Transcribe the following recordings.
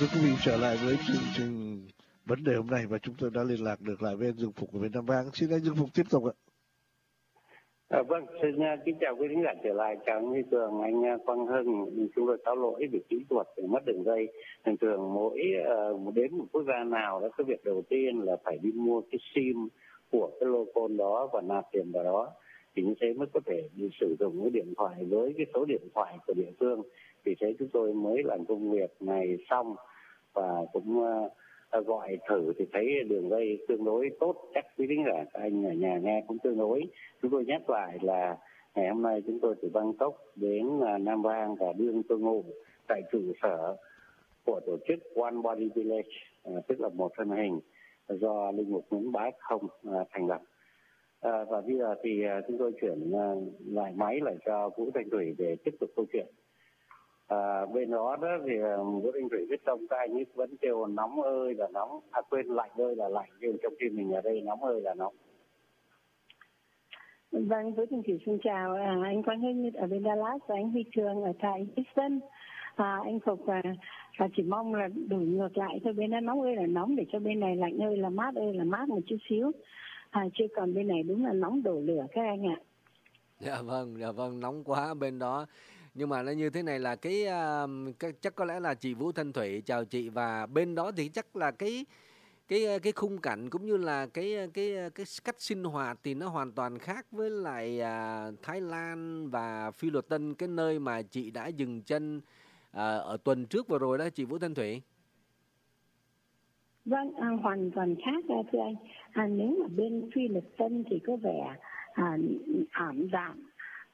Thưa quý vị, trở lại với chương trình vấn đề hôm nay và chúng tôi đã liên lạc được lại với anh Dương Phục của Việt Nam Vang. Xin anh Dương Phục tiếp tục ạ. Vâng, xin kính chào quý khán giả trở lại. Chào anh Huy Cường, anh Quang Hưng. Chúng tôi cáo lỗi về kỹ thuật để mất đường dây. Thường mỗi đến một quốc gia nào đó, cái việc đầu tiên là phải đi mua cái sim của cái local đó và nạp tiền vào đó, thì như thế mới có thể đi sử dụng cái điện thoại với cái số điện thoại của địa phương. Vì thế chúng tôi mới làm công việc này xong và cũng gọi thử thì thấy đường dây tương đối tốt, chắc quý khán giả các anh ở nhà nghe cũng tương đối. Chúng tôi nhắc lại là ngày hôm nay chúng tôi từ Bangkok đến Nam Vang và đương tôi ngủ tại trụ sở của tổ chức One Body Village, tức là một thân hình do linh mục Nguyễn Bá Không thành lập. Và bây giờ thì chúng tôi chuyển lại máy lại cho Vũ Thanh Thủy để tiếp tục câu chuyện. Bên đó thì Vũ Thanh Thủy viết xong các anh ấy vẫn kêu nóng ơi là nóng, quên lạnh ơi là lạnh, nhưng trong khi mình ở đây nóng ơi là nóng. Vâng, Vũ Thanh Thủy xin chào anh Quang Hưng ở bên Dallas và anh Huy Cường ở tại Houston. Anh Phục chỉ mong là đổi ngược lại thôi, bên đó nóng ơi là nóng để cho bên này lạnh ơi là mát một chút xíu. Chứ còn bên này đúng là nóng đổ lửa các anh ạ. Dạ vâng, nóng quá bên đó. Nhưng mà nó như thế này là cái chắc có lẽ là chị Vũ Thanh Thủy, chào chị, và bên đó thì chắc là cái khung cảnh cũng như là cái cách sinh hoạt thì nó hoàn toàn khác với lại Thái Lan và Philippines, cái nơi mà chị đã dừng chân ở tuần trước vừa rồi đó chị Vũ Thanh Thủy. Vâng, hoàn toàn khác thưa anh. Nếu mà bên Philippines thì có vẻ ảm đạm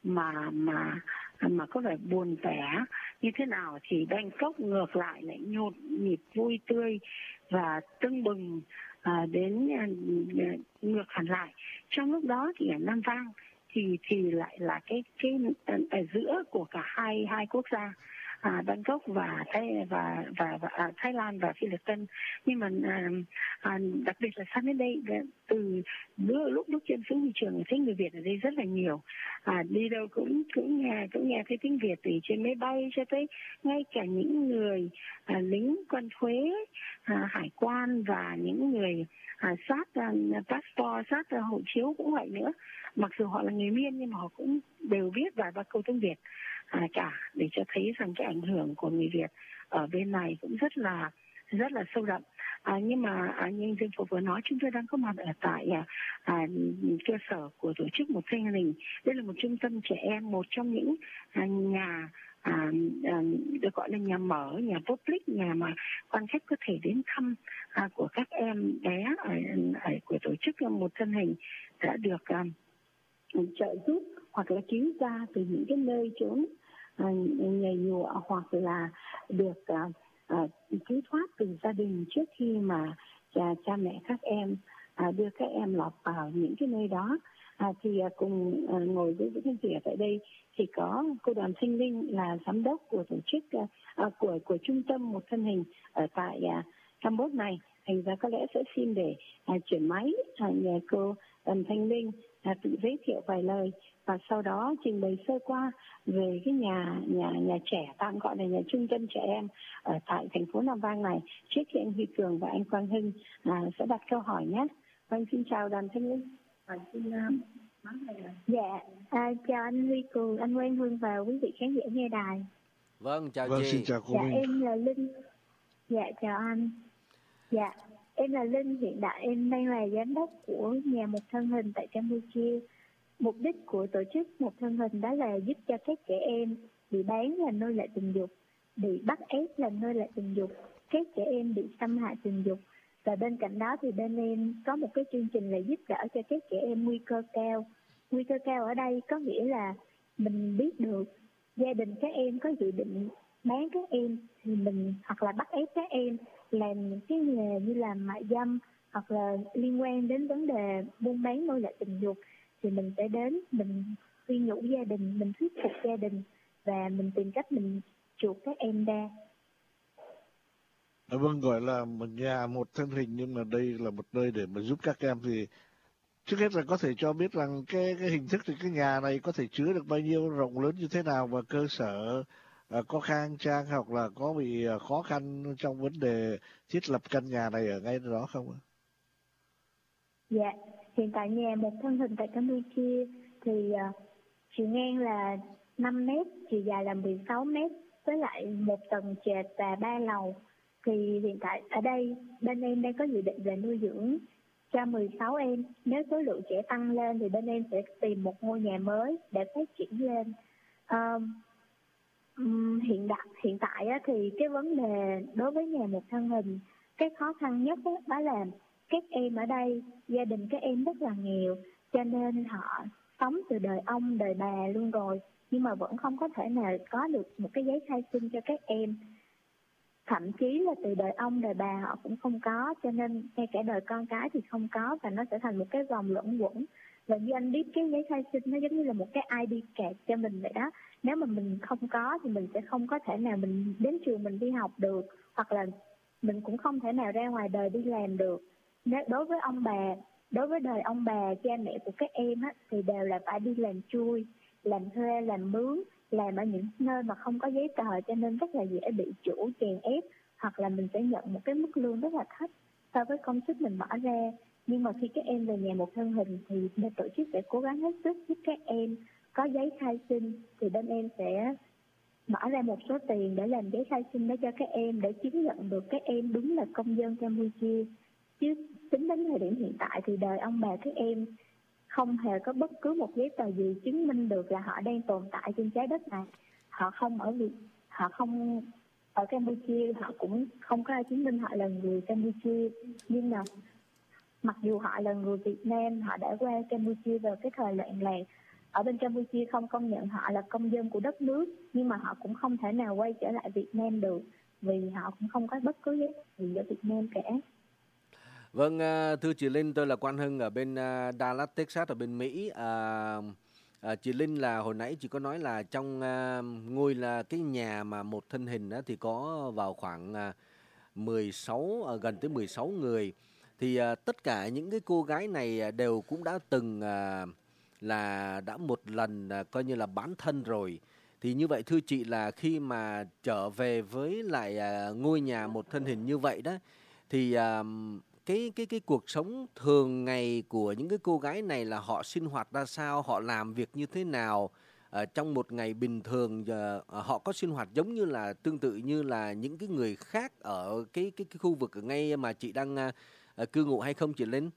mà có vẻ buồn tẻ như thế nào, thì Bangkok ngược lại lại nhộn nhịp vui tươi và tưng bừng đến ngược hẳn lại. Trong lúc đó thì ở Nam Vang thì lại là cái ở giữa của cả hai quốc gia, Bangkok và Thái Lan và Philippines. Nhưng mà đặc biệt là sang đến đây, từ lúc trên xuống thị trường thấy người Việt ở đây rất là nhiều. Đi đâu cũng nghe thấy tiếng Việt, từ trên máy bay cho tới ngay cả những người lính quan thuế, hải quan và những người sát passport, sát hộ chiếu cũng vậy nữa. Mặc dù họ là người Miên nhưng mà họ cũng đều viết vài ba câu tiếng Việt cả, để cho thấy rằng cái ảnh hưởng của người Việt ở bên này cũng rất là sâu đậm. Nhưng mà như Dương Phục vừa nói, chúng tôi đang có mặt ở tại cơ sở của tổ chức Một Thanh Hình. Đây là một trung tâm trẻ em, một trong những nhà được gọi là nhà mở, nhà public, nhà mà quan khách có thể đến thăm của các em bé ở của tổ chức Một Thân Hình đã được trợ giúp hoặc là cứu ra từ những cái nơi trốn nhầy nhụa, hoặc là được cứu thoát từ gia đình trước khi mà cha mẹ các em đưa các em lọt vào những cái nơi đó. Thì cùng ngồi với Vũ Thanh Thủy ở tại đây thì có cô Đoàn Thanh Linh là giám đốc của tổ chức của trung tâm Một Thân Hình ở tại Campuchia này. Thành ra có lẽ sẽ xin để chuyển máy nhờ cô Đoàn Thanh Linh tự giới thiệu vài lời và sau đó trình bày sơ qua về cái nhà trẻ, tạm gọi là nhà trung tâm trẻ em ở tại thành phố Nam Vang này, trước khi anh Huy Cường và anh Quang Hưng sẽ đặt câu hỏi nhé. Vâng, xin chào Đoàn Thanh Linh. Dạ, chào anh Huy Cường, anh Quang Hưng và quý vị khán giả nghe đài. Vâng, chào Vâng, chị. xin chào cô Dạ, Minh. em là Linh. Dạ, chào anh. Dạ, em là Linh, hiện tại em đang là giám đốc của nhà Một Thân Hình tại Campuchia. Mục đích của tổ chức Một Thân Hình đó là giúp cho các trẻ em bị bán là nô lệ tình dục, bị bắt ép là nô lệ tình dục, các trẻ em bị xâm hại tình dục. Và bên cạnh đó thì bên em có một cái chương trình là giúp đỡ cho các trẻ em nguy cơ cao. Nguy cơ cao ở đây có nghĩa là mình biết được gia đình các em có dự định bán các em thì mình hoặc là bắt ép các em làm những cái nghề như là mại dâm hoặc là liên quan đến vấn đề buôn bán nô lệ tình dục, thì mình sẽ đến, mình khuyên nhủ gia đình, mình thuyết phục gia đình và mình tìm cách mình chuộc các em ra. Vâng, gọi là một nhà một thân hình, nhưng mà đây là một nơi để mà giúp các em. Thì trước hết là có thể cho biết rằng cái hình thức thì cái nhà này có thể chứa được bao nhiêu, rộng lớn như thế nào, và cơ sở có khang trang hoặc là có bị khó khăn trong vấn đề thiết lập căn nhà này ở ngay đó không ạ? Dạ, hiện tại nhà một thân hình tại Campuchia thì chiều ngang là 5 mét, chiều dài là 16 mét, với lại một tầng trệt và 3 lầu. Thì hiện tại ở đây bên em đang có dự định về nuôi dưỡng cho 16 em. Nếu số lượng trẻ tăng lên thì bên em sẽ tìm một ngôi nhà mới để phát triển lên. Hiện tại thì cái vấn đề đối với nhà một thân hình, cái khó khăn nhất đó là các em ở đây, gia đình các em rất là nghèo, cho nên họ sống từ đời ông đời bà luôn rồi, nhưng mà vẫn không có thể nào có được một cái giấy khai sinh cho các em. Thậm chí là từ đời ông đời bà họ cũng không có, cho nên ngay cả đời con cái thì không có, và nó sẽ thành một cái vòng luẩn quẩn. Và như anh biết, cái giấy khai sinh nó giống như là một cái ID card cho mình vậy đó. Nếu mà mình không có thì mình sẽ không có thể nào mình đến trường mình đi học được, hoặc là mình cũng không thể nào ra ngoài đời đi làm được. Đối với ông bà, đối với đời ông bà, cha mẹ của các em thì đều là phải đi làm chui, làm thuê, làm mướn, làm ở những nơi mà không có giấy tờ, cho nên rất là dễ bị chủ chèn ép, hoặc là mình sẽ nhận một cái mức lương rất là thấp so với công sức mình bỏ ra. Nhưng mà khi các em về nhà một thân hình thì bên tổ chức sẽ cố gắng hết sức giúp các em có giấy khai sinh, thì bên em sẽ bỏ ra một số tiền để làm giấy khai sinh đó cho các em, để chứng nhận được các em đúng là công dân Campuchia. Chứ tính đến thời điểm hiện tại thì đời ông bà các em không hề có bất cứ một giấy tờ gì chứng minh được là họ đang tồn tại trên trái đất này. Họ không ở Campuchia, họ cũng không có ai chứng minh họ là người Campuchia. Nhưng mà mặc dù họ là người Việt Nam, họ đã qua Campuchia vào cái thời loạn lạc, ở bên Campuchia không công nhận họ là công dân của đất nước, nhưng mà họ cũng không thể nào quay trở lại Việt Nam được, vì họ cũng không có bất cứ giấy gì ở Việt Nam cả. Vâng, thưa chị Linh, tôi là Quang Hưng ở bên Dallas, Texas ở bên Mỹ. Chị Linh là hồi nãy chị có nói là trong ngôi là cái nhà mà một thân hình đó thì có vào khoảng 16 gần tới 16 người. Thì tất cả những cái cô gái này đều cũng đã từng là đã một lần coi như là bán thân rồi. Thì như vậy thưa chị, là khi mà trở về với lại ngôi nhà một thân hình như vậy đó, thì cái cuộc sống thường ngày của những cái cô gái này là họ sinh hoạt ra sao, họ làm việc như thế nào trong một ngày bình thường, họ có sinh hoạt giống như là tương tự như là những cái người khác ở cái khu vực ở ngay mà chị đang cư ngụ hay không chị Linh?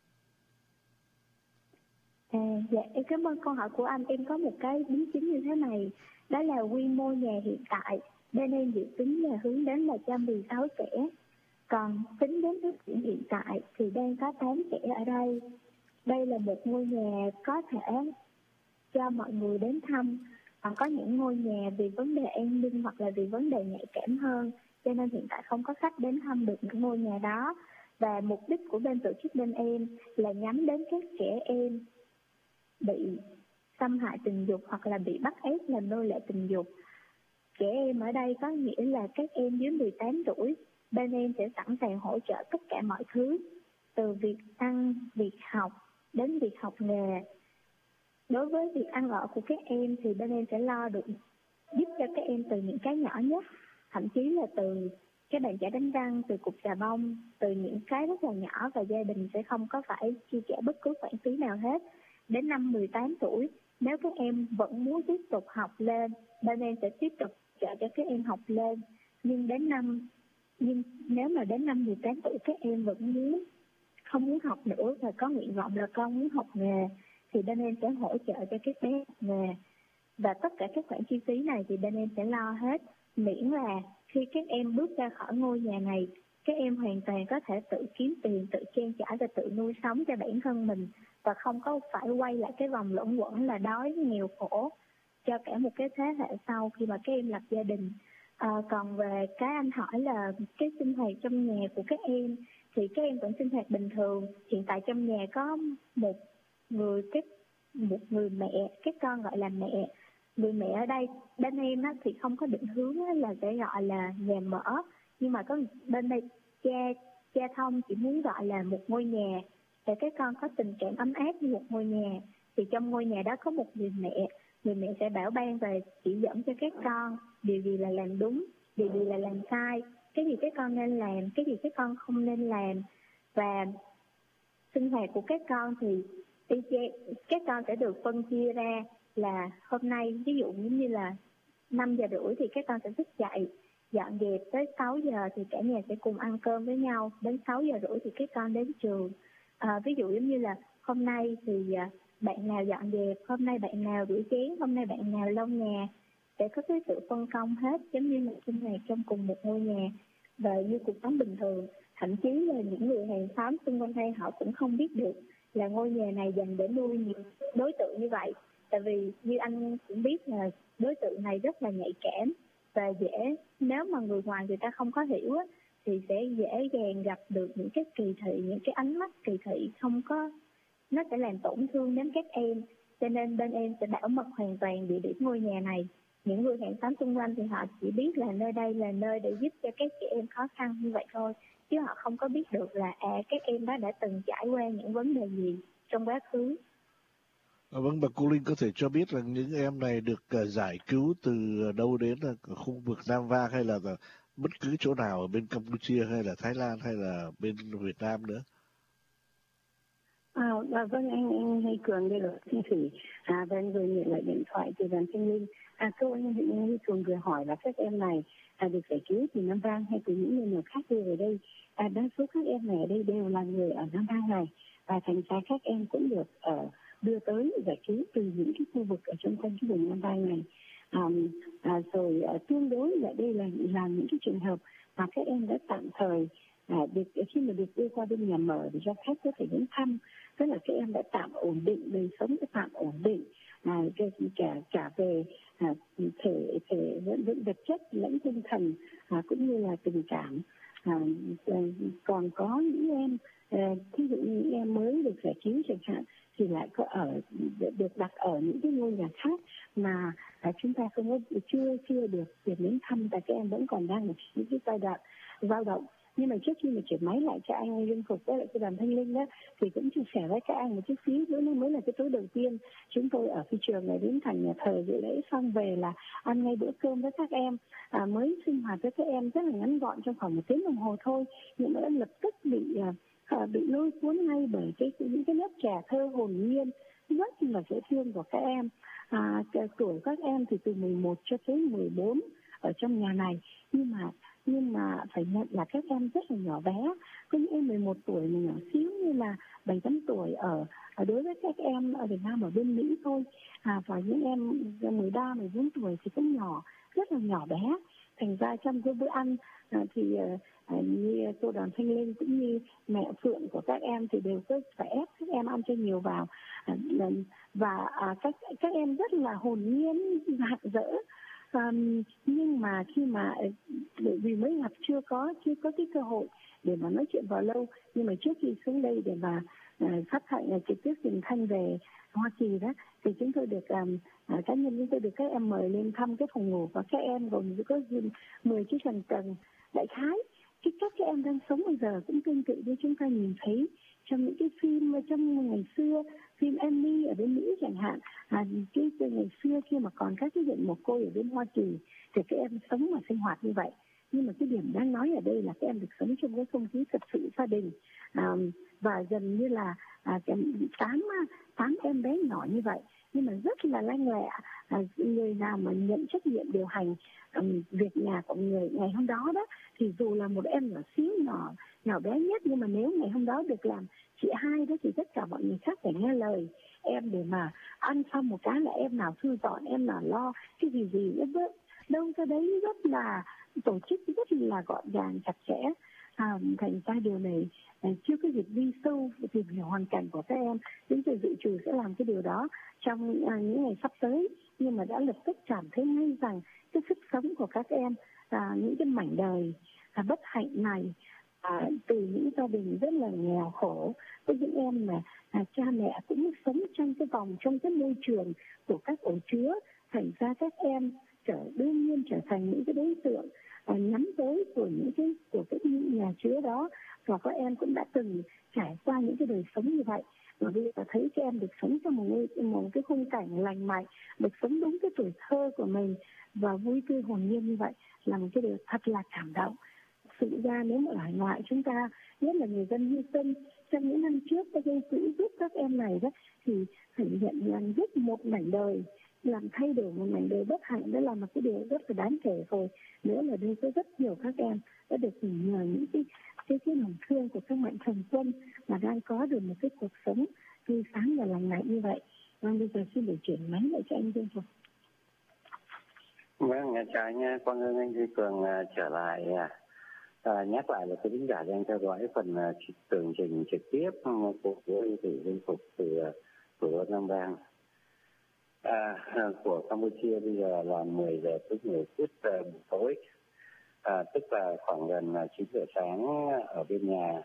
Dạ, em cảm ơn câu hỏi của anh. Em có một cái biến chứng như thế này, đó là quy mô nhà hiện tại bên em dự tính là hướng đến là 116 trẻ. Còn tính đến thời điểm hiện tại thì đang có 8 trẻ ở đây. Đây là một ngôi nhà có thể cho mọi người đến thăm. Còn có những ngôi nhà vì vấn đề an ninh hoặc là vì vấn đề nhạy cảm hơn, cho nên hiện tại không có khách đến thăm được những ngôi nhà đó. Và mục đích của bên tổ chức bên em là nhắm đến các trẻ em bị xâm hại tình dục hoặc là bị bắt ép làm nô lệ tình dục. Trẻ em ở đây có nghĩa là các em dưới 18 tuổi. Bên em sẽ sẵn sàng hỗ trợ tất cả mọi thứ, từ việc ăn, việc học đến việc học nghề. Đối với việc ăn ở của các em thì bên em sẽ lo được, giúp cho các em từ những cái nhỏ nhất, thậm chí là từ cái bàn chải đánh răng, từ cục xà bông, từ những cái rất là nhỏ, và gia đình sẽ không có phải chi trả bất cứ khoản phí nào hết. Đến năm 18 tuổi, nếu các em vẫn muốn tiếp tục học lên, bên em sẽ tiếp tục trợ cho các em học lên. Nhưng nếu mà đến năm 18 tuổi các em vẫn không muốn học nữa và có nguyện vọng là con muốn học nghề, thì bên em sẽ hỗ trợ cho các bé học nghề. Và tất cả các khoản chi phí này thì bên em sẽ lo hết, miễn là khi các em bước ra khỏi ngôi nhà này, các em hoàn toàn có thể tự kiếm tiền, tự trang trải và tự nuôi sống cho bản thân mình, và không có phải quay lại cái vòng luẩn quẩn là đói nghèo khổ cho cả một cái thế hệ sau khi mà các em lập gia đình. Còn về cái anh hỏi là cái sinh hoạt trong nhà của các em thì các em vẫn sinh hoạt bình thường. Hiện tại trong nhà có một người mẹ, các con gọi là mẹ. Người mẹ ở đây bên em thì không có định hướng là sẽ gọi là nhà mở, nhưng mà có bên đây cha thông chỉ muốn gọi là một ngôi nhà để các con có tình cảm ấm áp như một ngôi nhà. Thì trong ngôi nhà đó có một người mẹ sẽ bảo ban và chỉ dẫn cho các con điều gì là làm đúng, điều gì là làm sai, cái gì các con nên làm, cái gì các con không nên làm. Và sinh hoạt của các con thì các con sẽ được phân chia ra là hôm nay ví dụ như là 5 giờ rưỡi thì các con sẽ thức dậy dọn dẹp, tới 6 giờ thì cả nhà sẽ cùng ăn cơm với nhau, đến 6 giờ rưỡi thì các con đến trường. Ví dụ giống như là hôm nay thì bạn nào dọn dẹp, hôm nay bạn nào rửa chén, hôm nay bạn nào lau nhà, sẽ có cái sự phân công hết, giống như một sinh hoạt trong cùng một ngôi nhà và như cuộc sống bình thường. Thậm chí là những người hàng xóm xung quanh đây họ cũng không biết được là ngôi nhà này dành để nuôi nhiều đối tượng như vậy. Tại vì như anh cũng biết là đối tượng này rất là nhạy cảm và dễ, nếu mà người ngoài người ta không có hiểu á, thì sẽ dễ dàng gặp được những cái kỳ thị, những cái ánh mắt kỳ thị không có, nó sẽ làm tổn thương đến các em. Cho nên bên em sẽ bảo mật hoàn toàn địa điểm ngôi nhà này. Những người hàng xóm xung quanh thì họ chỉ biết là nơi đây là nơi để giúp cho các chị em khó khăn như vậy thôi, chứ họ không có biết được là các em đó đã từng trải qua những vấn đề gì trong quá khứ. Vâng, bà cô Linh có thể cho biết là những em này được giải cứu từ đâu đến, là khu vực Nam Vang hay là bất cứ chỗ nào ở bên Campuchia hay là Thái Lan hay là bên Việt Nam nữa? Vâng, anh Hay Cường đây là Thanh Thủy. Và anh vừa nhận lại điện thoại từ đoàn Thanh Linh. Câu anh Hay Cường vừa hỏi là các em này được giải cứu từ Nam Vang hay từ những nơi khác đưa về đây. Đa số các em này ở đây đều là người ở Nam Vang này, và thành ra các em cũng được đưa tới giải cứu từ những cái khu vực ở xung quanh cái vùng Nam Vang này. Rồi tương đối là đây là những cái trường hợp mà các em đã tạm thời khi mà được đưa qua bên nhà mở để cho khách có thể đến thăm, tức là các em đã tạm ổn định đời sống, đã tạm ổn định cả về thể vật chất lẫn tinh thần, cũng như là tình cảm. Còn có những em ví dụ như những em mới được giải cứu chẳng hạn thì lại có được đặt ở những cái ngôi nhà khác mà chúng ta không có chưa được đến thăm, tại các em vẫn còn đang ở những cái giai đoạn dao động. Nhưng mà trước khi mà chuyển máy lại cho anh Linh Phục với lại cái đoàn Thanh Linh đó, thì cũng chia sẻ với các anh một chút xíu. Bữa nay mới là cái tối đầu tiên chúng tôi ở phi trường này đến thành nhà thờ dự lễ xong về là ăn ngay bữa cơm với các em, mới sinh hoạt với các em rất là ngắn gọn trong khoảng 1 tiếng đồng hồ thôi, nhưng mà đã lập tức bị lôi cuốn ngay bởi những cái lớp trẻ thơ hồn nhiên rất là dễ thương của các em. Tuổi các em thì từ 11 cho tới 14 ở trong nhà này, nhưng mà phải nhận là các em rất là nhỏ bé. Có những em 11 tuổi mà nhỏ xíu như là 7-8 tuổi ở đối với các em ở Việt Nam ở bên Mỹ thôi. Và những em 13-14 tuổi thì cũng nhỏ, rất là nhỏ bé. Thành ra trong cái bữa ăn thì như cô đoàn Thanh Linh cũng như mẹ Phượng của các em thì đều có phải ép các em ăn cho nhiều vào, và các em rất là hồn nhiên rạng rỡ. Nhưng mà khi mà bởi vì mới gặp chưa có cái cơ hội để mà nói chuyện vào lâu, nhưng mà trước khi xuống đây để mà phát thanh trực tiếp truyền thanh về Hoa Kỳ đó, thì chúng tôi được cá nhân chúng tôi được các em mời lên thăm cái phòng ngủ, và các em gồm có 10 cái tầng. Đại khái các em đang sống bây giờ cũng tương tự như chúng ta nhìn thấy trong những cái phim trong ngày xưa, phim Annie ở bên Mỹ chẳng hạn. Cái ngày xưa khi mà còn các cái viện mồ côi ở bên Hoa Kỳ thì các em sống và sinh hoạt như vậy. Nhưng mà cái điểm đáng nói ở đây là các em được sống trong cái không khí thật sự gia đình, và gần như là 8 em bé nhỏ như vậy, nhưng mà rất là lanh lẹ. Người nào mà nhận trách nhiệm điều hành việc nhà của người ngày hôm đó đó, thì dù là một em nhỏ xíu nhỏ bé nhất, nhưng mà nếu ngày hôm đó được làm chị hai đó thì tất cả mọi người khác phải nghe lời em, để mà ăn xong một cái là em nào thu dọn, em nào lo cái gì đâu ra đấy, rất là tổ chức rất là gọn gàng chặt chẽ. Thành ra điều này chưa có dịp đi sâu tìm hiểu hoàn cảnh của các em. Chúng tôi dự trù sẽ làm cái điều đó trong những ngày sắp tới, nhưng mà đã lập tức cảm thấy ngay rằng cái sức sống của các em, những cái mảnh đời bất hạnh này, từ những gia đình rất là nghèo khổ, với những em mà cha mẹ cũng sống trong cái môi trường của các ổ chứa, thành ra các em đương nhiên trở thành những cái đối tượng nhắm tới của những nhà chứa đó. Và các em cũng đã từng trải qua những cái đời sống như vậy, Bởi vì thấy các em được sống trong một cái khung cảnh lành mạnh, được sống đúng cái tuổi thơ của mình và vui tươi hồn nhiên như vậy là một cái điều thật là cảm động. Sự ra nếu mà ở ngoại chúng ta, nhất là người dân hy sinh trong những năm trước đã gây quỹ giúp các em này đó, thì thể hiện là giúp một mảnh đời, làm thay đổi một mảnh đời bất hạnh, đó là một cái điều rất là đáng kể rồi. Nữa là đây có rất nhiều các em đã được nhờ những cái lòng thương của các mạnh thường quân mà đang có được một cái cuộc sống tươi sáng và lành mạnh như vậy. Vâng, bây giờ xin để chuyển máy lại cho anh Dương Phục. Vâng, chào anh Quang Hưng, anh Duy Cường trở lại. Nhắc lại là quý khán giả đang theo dõi phần tường trình trực tiếp của anh Dương Phục từ thủ đô Nam Vang của Campuchia. Bây giờ là 10 giờ 10 phút buổi tối, tức là khoảng gần 9 giờ sáng ở bên nhà.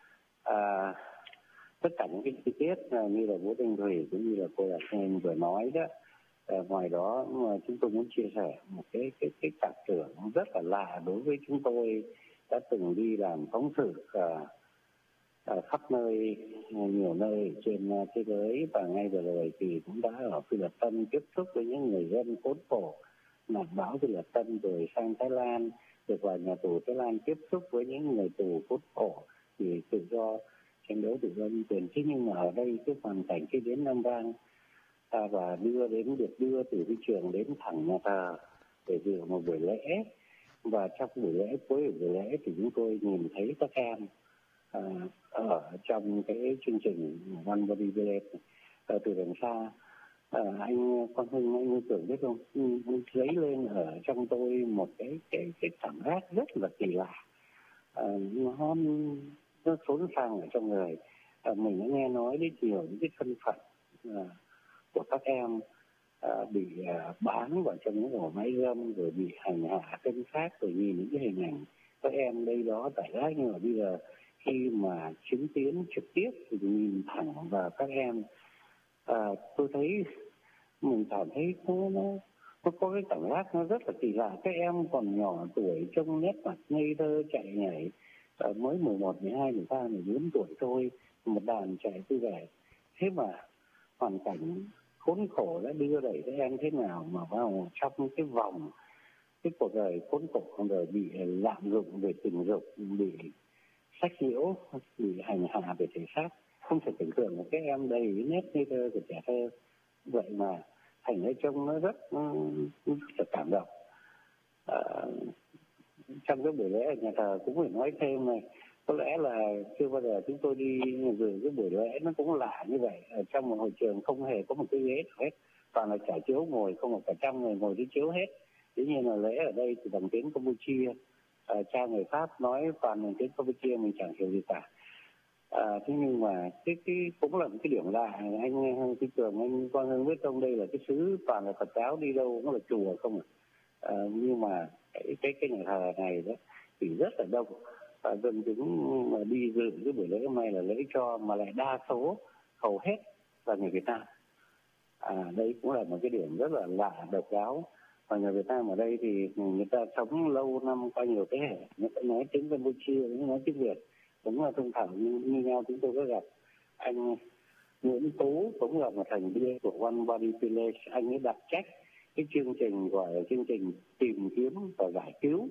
Tất cả những cái chi tiết như là Vũ Thanh Thủy cũng như là cô Đạt Thanh vừa nói đó, ngoài đó chúng tôi muốn chia sẻ một cái cảm tưởng rất là lạ đối với chúng tôi đã từng đi làm phóng sự khắp nơi, nhiều nơi trên thế giới, và ngay vừa rồi thì cũng đã ở Phi Luật Tân tiếp xúc với những người dân khốn khổ nạp báo Phi Luật Tân rồi sang Thái Lan, được vào nhà tù Thái Lan tiếp xúc với những người tù khốn khổ thì tự do tranh đấu tự do nhân quyền. Thế nhưng mà ở đây cái hoàn cảnh khi đến Nam Vang và được đưa từ cái trường đến thẳng nhà thờ để dự một buổi lễ, và trong buổi lễ, cuối buổi lễ thì chúng tôi nhìn thấy các em ở trong cái chương trình One Body Village từ đằng xa. Anh Quang Hưng, anh Hưng Cường biết không, dấy lên ở trong tôi một cái cảm giác rất là kỳ lạ. Nó xốn sang ở trong người. Mình đã nghe nói đến nhiều những cái thân phận của các em bị bán vào trong những ổ máy gâm, rồi bị hành hạ cân xác, rồi nhìn những cái hình ảnh các em đây đó tại gác. Nhưng mà bây giờ khi mà chứng kiến trực tiếp thì nhìn thẳng vào các em, tôi thấy mình cảm thấy nó có cái cảm giác nó rất là kỳ lạ. Các em còn nhỏ tuổi, trông nét mặt ngây thơ, chạy nhảy, mới 11, 12, 13, 14 tuổi thôi, một đàn chạy vui vẻ. Thế mà hoàn cảnh khốn khổ đã đưa đẩy các em thế nào mà vào trong cái vòng cái cuộc đời khốn khổ, cuộc đời bị lạm dụng về tình dục, bị sách nhiễu, bị hành hạ về thể xác. Không thể tưởng tượng một cái em đầy nét ngây thơ của trẻ thơ vậy mà thành ra trông nó rất là cảm động. Trong cái buổi lễ ở nhà thờ cũng phải nói thêm này, có lẽ là chưa bao giờ chúng tôi đi dự cái buổi lễ nó cũng lạ như vậy. Ở trong một hội trường không hề có một cái ghế hết, toàn là trải chiếu ngồi, không có cả trăm người ngồi đi chiếu hết. Tuy nhiên là lễ ở đây thì bằng tiếng Campuchia, cha người Pháp nói toàn bằng tiếng Campuchia, mình chẳng hiểu gì cả. Thế nhưng mà cái cũng là một cái điểm lạ. Anh Phi Cường, anh Quang Hưng biết không, đây là cái xứ toàn là Phật giáo, đi đâu cũng là chùa không nhưng mà cái nhà thờ này đó thì rất là đông, và dân chúng mà đi dự cái buổi lễ hôm nay là lễ cho, mà lại đa số hầu hết là người Việt Nam. Đây cũng là một cái điểm rất là lạ, độc đáo. Và người Việt Nam ở đây thì người ta sống lâu năm qua nhiều thế hệ, người ta nói tiếng Campuchia, người ta nói tiếng Việt, cũng là thông thạo như nhau. Chúng tôi có gặp anh Nguyễn Tú, cũng là một thành viên của One Body Village. Anh ấy đặt trách cái chương trình gọi là chương trình tìm kiếm và giải cứu.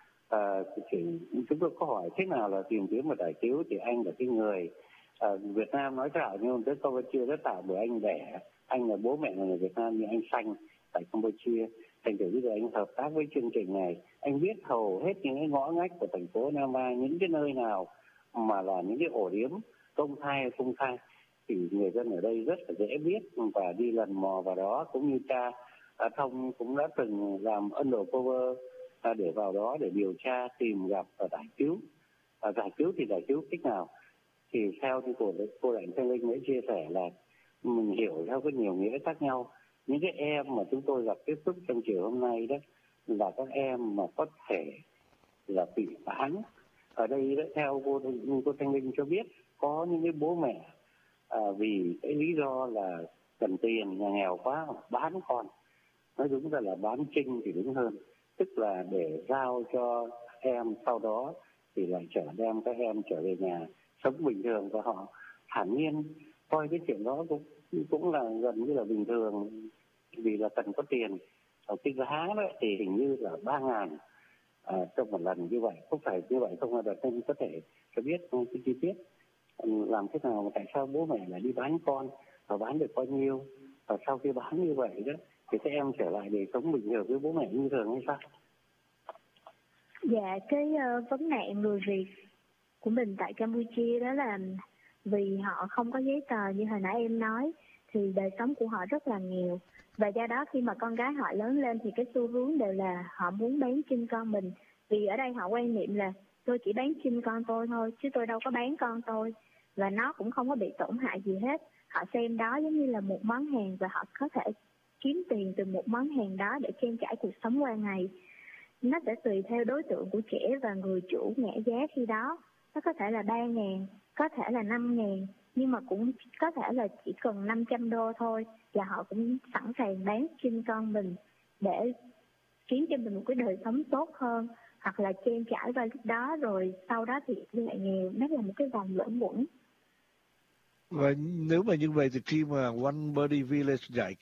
Chúng tôi có hỏi thế nào là tìm kiếm và giải cứu, thì anh là cái người Việt Nam nói thạo, nhưng tới Campuchia rất thạo, bởi anh đẻ, anh là bố mẹ là người Việt Nam nhưng anh sanh tại Campuchia. Thành thử bây giờ anh hợp tác với chương trình này, anh biết hầu hết những cái ngõ ngách của thành phố Nam Vang, những cái nơi nào mà là những cái ổ điếm công khai hay không khai thì người dân ở đây rất là dễ biết và đi lần mò vào đó. Cũng như cha Thông cũng đã từng làm undercover để vào đó để điều tra, tìm gặp và giải cứu. Giải cứu thì giải cứu cách nào? Thì theo như cô Đặng Thanh Linh mới chia sẻ là mình hiểu theo có nhiều nghĩa khác nhau. Những cái em mà chúng tôi gặp tiếp xúc trong chiều hôm nay đó là các em mà có thể là bị bán. Ở đây đó, theo cô Thanh Linh cho biết, có những cái bố mẹ vì cái lý do là cần tiền, nhà nghèo quá, bán con. Nói đúng ra là bán trinh thì đúng hơn, tức là để giao cho em, sau đó thì lại đem các em trở về nhà sống bình thường, và họ thản nhiên coi cái chuyện đó cũng là gần như là bình thường, vì là cần có tiền. Ở cái giá đó thì hình như là 3.000 trong một lần như vậy. Không phải như vậy không, là anh có thể cho biết cái chi tiết làm thế nào mà tại sao bố mẹ lại đi bán con và bán được bao nhiêu, và sau khi bán như vậy đó thì các em trở lại để sống bình thường với bố mẹ như thường hay sao? Dạ, cái vấn nạn người Việt của mình tại Campuchia đó là vì họ không có giấy tờ như hồi nãy em nói, thì đời sống của họ rất là nghèo, và do đó khi mà con gái họ lớn lên thì cái xu hướng đều là họ muốn bán chinh con mình. Vì ở đây họ quan niệm là tôi chỉ bán chinh con tôi thôi chứ tôi đâu có bán con tôi, và nó cũng không có bị tổn hại gì hết. Họ xem đó giống như là một món hàng và họ có thể kiếm tiền từ một món hàng đó để trang trải cuộc sống qua ngày. Nó sẽ tùy theo đối tượng của trẻ và người chủ ngã giá khi đó. Nó có thể là 3.000, có thể là 5.000, nhưng mà cũng có thể là chỉ cần 500 đô thôi, và họ cũng sẵn sàng bán chinh con mình để kiếm cho mình một cái đời sống tốt hơn, hoặc là trang trải vào lúc đó rồi sau đó thì lại nghèo. Nó là một cái vòng luẩn quẩn. Và nếu mà như vậy thì khi mà One Birdie Village giải